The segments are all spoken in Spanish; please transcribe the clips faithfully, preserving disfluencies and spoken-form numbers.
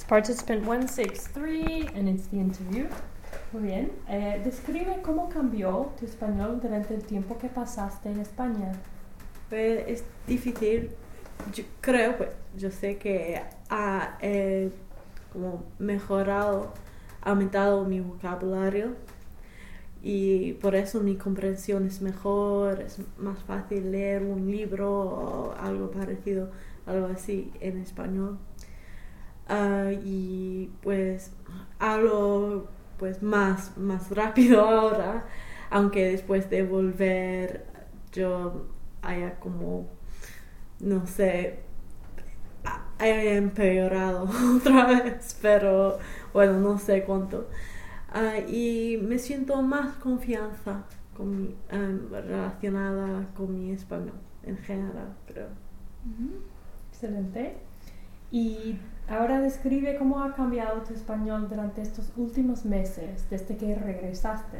Participant one six three, and it's the interview. Muy bien. Eh, describe cómo cambió tu español durante el tiempo que pasaste en España. Pues es difícil. Yo creo, pues, yo sé que ha eh, como mejorado, aumentado mi vocabulario y por eso mi comprensión es mejor, es más fácil leer un libro o algo parecido, algo así en español. Uh, y pues hablo pues más, más rápido ahora, aunque después de volver yo haya como, no sé, haya empeorado otra vez, pero bueno, no sé cuánto. Uh, y me siento más confianza con mi, um, relacionada con mi español en general, creo. Uh-huh. Excelente. Y ahora describe cómo ha cambiado tu español durante estos últimos meses, desde que regresaste.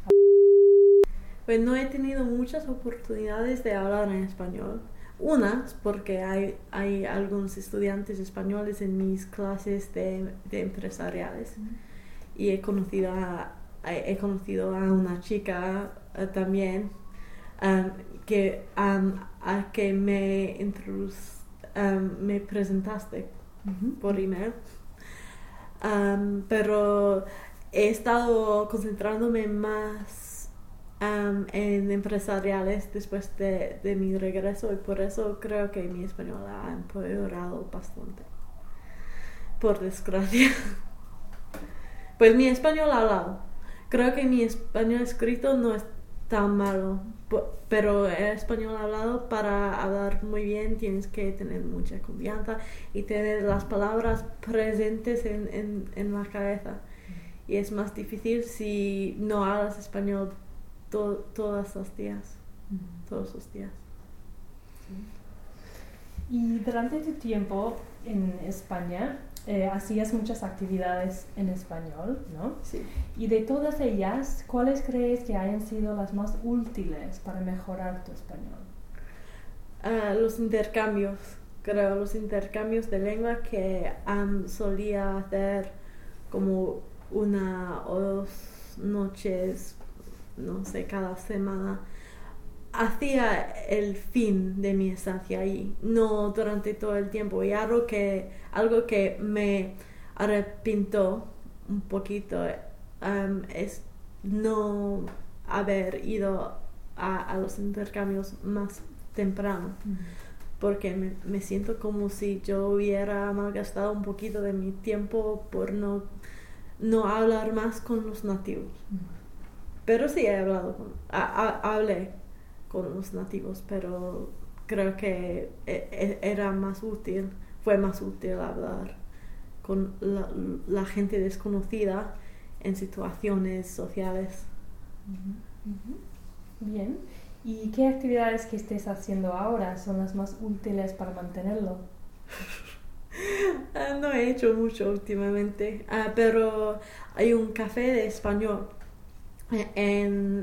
Pues no he tenido muchas oportunidades de hablar en español. Unas porque hay, hay algunos estudiantes españoles en mis clases de, de empresariales. Mm. Y he conocido a, he conocido a una chica uh, también um, que, um, a que me, introdu- um, me presentaste uh-huh. por email. Um, pero he estado concentrándome más Um, en empresariales después de, de mi regreso y por eso creo que mi español ha empeorado bastante, por desgracia. Pues mi español hablado, creo que mi español escrito no es tan malo, pero el español hablado, para hablar muy bien tienes que tener mucha confianza y tener las palabras presentes en, en, en la cabeza, y es más difícil si no hablas español To- todos los días, mm. todos los días. Sí. Y durante tu tiempo en España eh, hacías muchas actividades en español, ¿no? Sí. Y de todas ellas, ¿cuáles crees que hayan sido las más útiles para mejorar tu español? Uh, los intercambios, creo, los intercambios de lengua que um, solía hacer como una o dos noches, no sé, cada semana, hacía el fin de mi estancia ahí, no durante todo el tiempo. Y algo que, algo que me arrepintió un poquito um, es no haber ido a, a los intercambios más temprano, mm. porque me, me siento como si yo hubiera malgastado un poquito de mi tiempo por no, no hablar más con los nativos. Mm. Pero sí he hablado con, a, a, hablé con los nativos, pero creo que e, era más útil, fue más útil hablar con la, la gente desconocida en situaciones sociales. Uh-huh. Uh-huh. Bien. ¿Y qué actividades que estés haciendo ahora son las más útiles para mantenerlo? uh, no he hecho mucho últimamente, uh, pero hay un café de español en,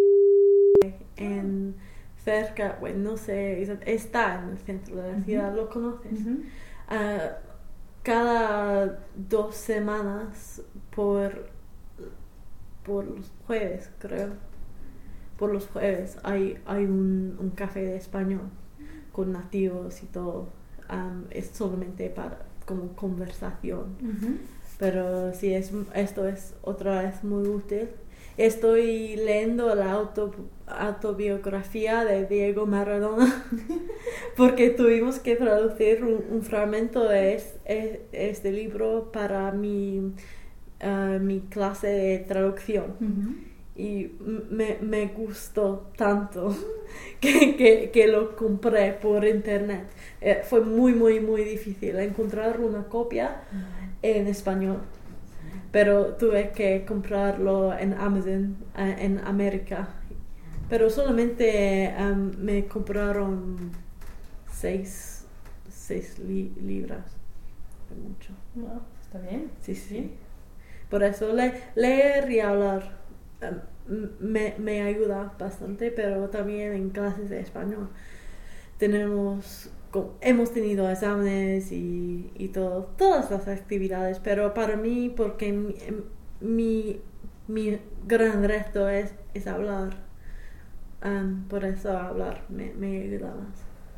en cerca, bueno, no sé, está en el centro de la uh-huh. ciudad, ¿lo conoces? Uh-huh. Uh, cada dos semanas por por los jueves, creo, por los jueves hay, hay un, un café de español con nativos y todo. Um, es solamente para como conversación, uh-huh. pero sí, es, esto es otra vez muy útil. Estoy leyendo la auto, autobiografía de Diego Maradona porque tuvimos que traducir un, un fragmento de es, es, este libro para mi, uh, mi clase de traducción. Uh-huh. Y me, me gustó tanto que, que, que lo compré por internet. Eh, fue muy, muy, muy difícil encontrar una copia uh-huh. en español. Pero tuve que comprarlo en Amazon, uh, en América. Pero solamente um, me compraron seis, seis li- libras. Es mucho. Wow, está bien. Sí, sí. ¿Sí? Por eso le- leer y hablar um, me, me ayuda bastante, pero también en clases de español tenemos hemos tenido exámenes y, y todo, todas las actividades, pero para mí, porque mi, mi, mi gran reto es, es hablar, um, por eso hablar me, me ayuda más.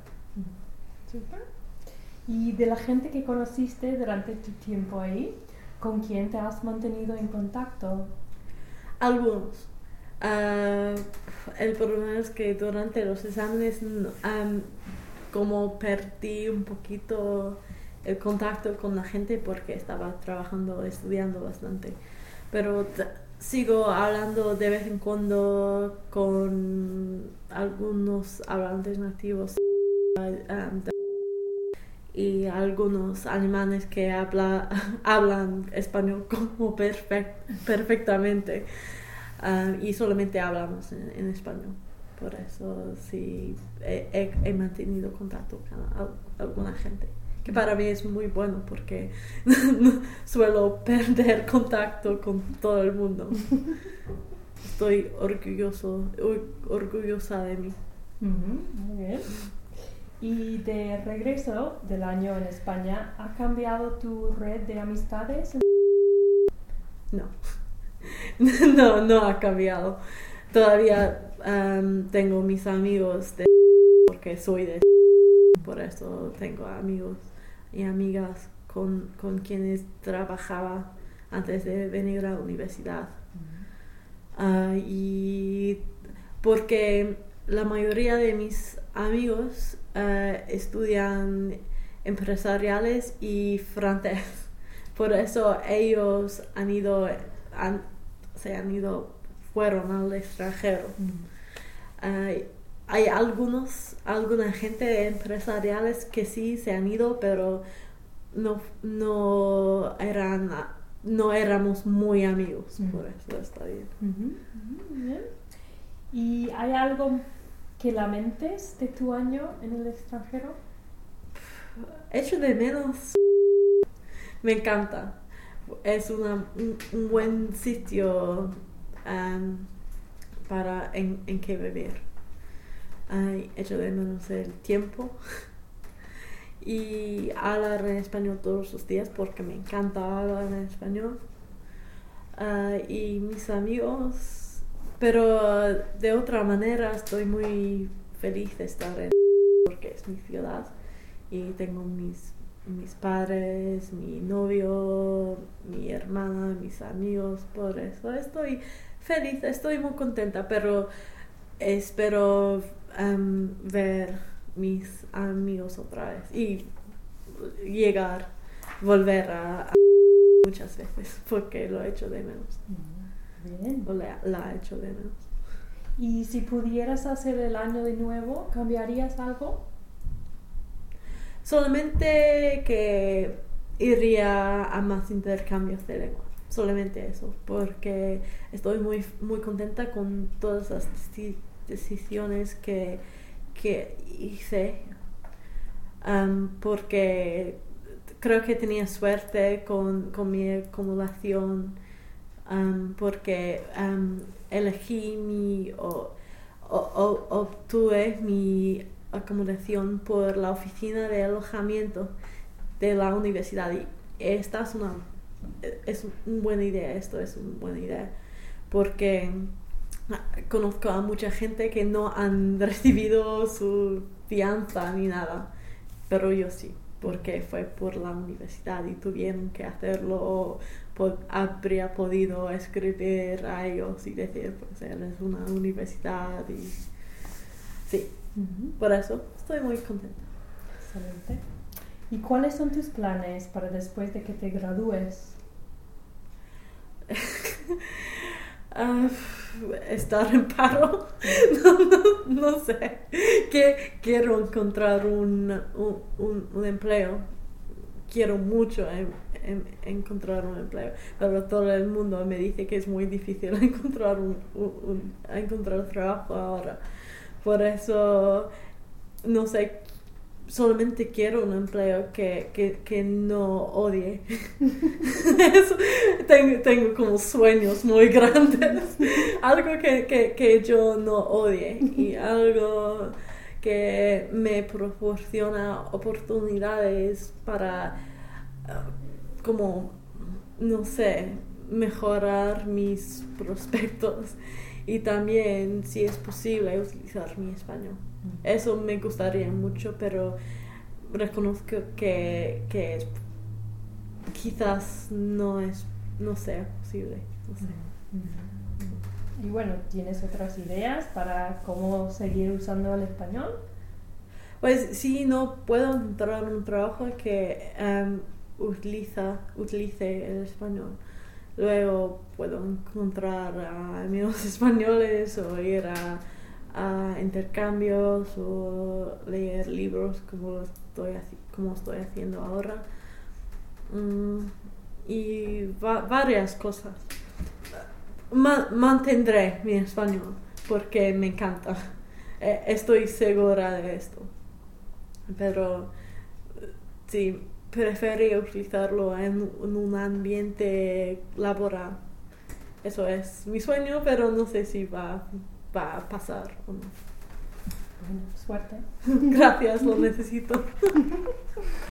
Super. Y de la gente que conociste durante tu tiempo ahí, ¿con quién te has mantenido en contacto? Algunos. Uh, el problema es que durante los exámenes um, como perdí un poquito el contacto con la gente porque estaba trabajando, estudiando bastante. Pero t- sigo hablando de vez en cuando con algunos hablantes nativos um, de- y algunos alemanes que habla, hablan español como perfect, perfectamente. Uh, y solamente hablamos en, en español. Por eso sí he, he, he mantenido contacto con a, alguna gente, que para mí es muy bueno porque suelo perder contacto con todo el mundo. Estoy orgulloso, orgullosa de mí. Uh-huh, muy bien. Y de regreso del año en España, ¿ha cambiado tu red de amistades? No. No, no ha cambiado. Todavía um, tengo mis amigos de porque soy de por eso tengo amigos y amigas con, con quienes trabajaba antes de venir a la universidad. Uh, y porque la mayoría de mis amigos uh, estudian empresariales y francés. Por eso ellos han ido han, se han ido, fueron al extranjero. Mm. Uh, hay algunos, alguna gente empresariales que sí se han ido, pero no, no eran, no éramos muy amigos, mm. Por eso está bien. Uh-huh. Uh-huh. Bien. ¿Y hay algo que lamentes de tu año en el extranjero? Echo de menos. Me encanta. Es una, un, un buen sitio um, para en, en que vivir. Ay, echo de menos el tiempo y hablar en español todos los días porque me encanta hablar en español. Uh, y mis amigos, pero de otra manera estoy muy feliz de estar en porque es mi ciudad y tengo mis mis padres, mi novio, mi hermana, mis amigos, por eso estoy feliz, estoy muy contenta, pero espero um, ver mis amigos otra vez y llegar, volver a, a muchas veces, porque lo he hecho de menos. Bien. O la, la he hecho de menos. ¿Y si pudieras hacer el año de nuevo, cambiarías algo? Solamente que iría a más intercambios de lengua, solamente eso, porque estoy muy, muy contenta con todas las decisiones que, que hice, um, porque creo que tenía suerte con, con mi acumulación, um, porque um, elegí mi, o, o, o, obtuve mi acomodación por la oficina de alojamiento de la universidad y esta es una es una buena idea esto es una buena idea porque conozco a mucha gente que no han recibido su fianza ni nada, pero yo sí, porque fue por la universidad y tuvieron que hacerlo o po- habría podido escribir a ellos y decir pues es una universidad y sí. Uh-huh. Por eso estoy muy contenta. Excelente. ¿Y cuáles son tus planes para después de que te gradúes? uh, estar en paro. no, no, no sé. Que, quiero encontrar un, un, un, un empleo. Quiero mucho en, en, encontrar un empleo, pero todo el mundo me dice que es muy difícil encontrar un, un, un encontrar trabajo ahora. Por eso, no sé, solamente quiero un empleo que, que, que no odie. Eso, tengo, tengo como sueños muy grandes. Algo que, que, que yo no odie y algo que me proporciona oportunidades para, uh, como, no sé, mejorar mis prospectos y también, si es posible, utilizar mi español. Eso me gustaría mucho, pero reconozco que, que es, quizás no es, no sea posible. No sé. Y bueno, ¿tienes otras ideas para cómo seguir usando el español? Pues si no puedo encontrar un trabajo que um, utiliza, utilice el español, luego puedo encontrar uh, amigos españoles o ir a, a intercambios o leer libros como estoy, como estoy haciendo ahora. Um, y va, varias cosas. Ma- mantendré mi español porque me encanta. Eh, estoy segura de esto. Pero sí, prefiero utilizarlo en, en un ambiente laboral. Eso es mi sueño, pero no sé si va, va a pasar o no. Bueno, suerte. Gracias, lo necesito.